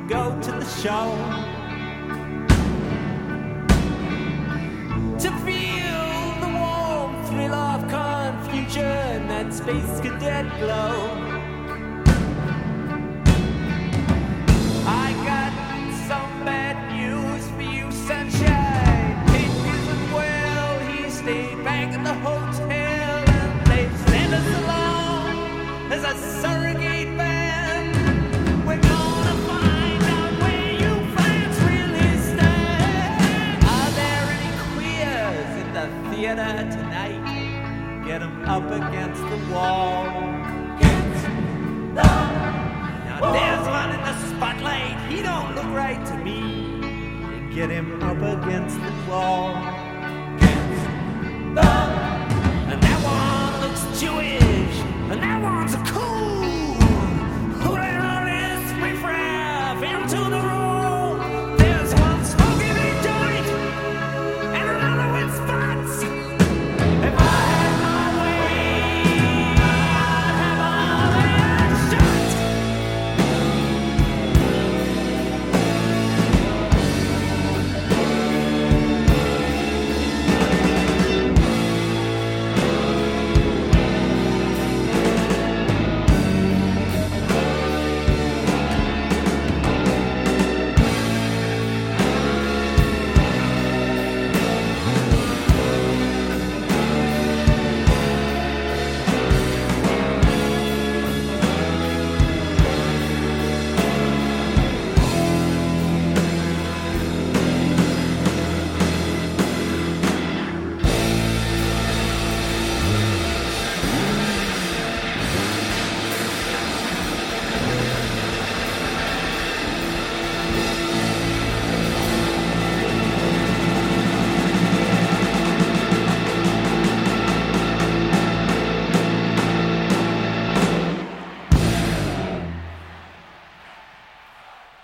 go to the show to feel the warm thrill of confusion, that space cadet glow. I got some bad news for you, sunshine. Pete isn't well, he stayed back at the hotel, and they sent us along as a surrogate band. We're gonna find out where you fans really stand. Are there any queers in the theater tonight? Get 'em up against the wall. Now there's one in the spotlight, he don't look right to me. Get him up against the wall.